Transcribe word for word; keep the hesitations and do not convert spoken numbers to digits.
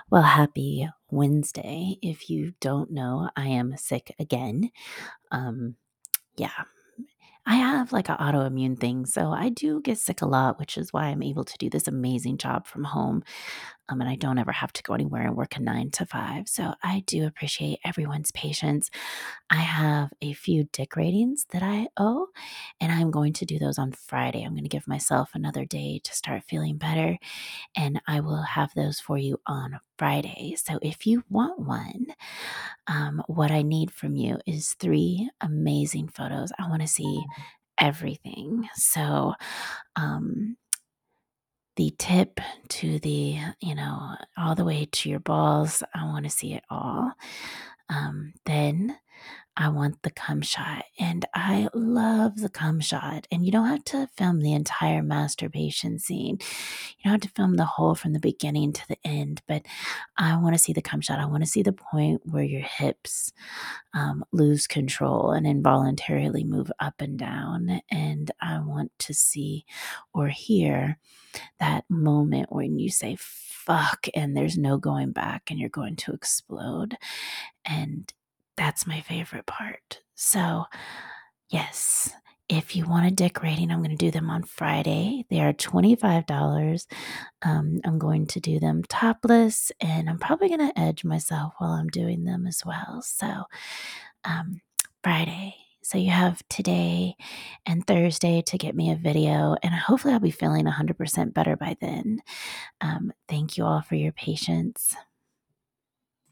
Well, happy Wednesday. If you don't know, I am sick again. Um, yeah, I have like an autoimmune thing, so I do get sick a lot, which is why I'm able to do this amazing job from home. Um, and I don't ever have to go anywhere and work a nine to five. So I do appreciate everyone's patience. I have a few dick ratings that I owe, and I'm going to do those on Friday. I'm going to give myself another day to start feeling better, and I will have those for you on Friday. So if you want one, um, what I need from you is three amazing photos. I want to see everything. So, um, the tip to the, you know, all the way to your balls, I want to see it all. Um, then I want the cum shot, and I love the cum shot. And you don't have to film the entire masturbation scene. You don't have to film the whole from the beginning to the end, but I want to see the cum shot. I want to see the point where your hips um, lose control and involuntarily move up and down. And I want to see or hear that moment when you say, fuck, and there's no going back and you're going to explode. And that's my favorite part. So, yes, if you want a dick rating, I'm going to do them on Friday. They are twenty-five dollars. Um, I'm going to do them topless, and I'm probably going to edge myself while I'm doing them as well. So, um, Friday. So you have today and Thursday to get me a video, and hopefully I'll be feeling one hundred percent better by then. Um, thank you all for your patience.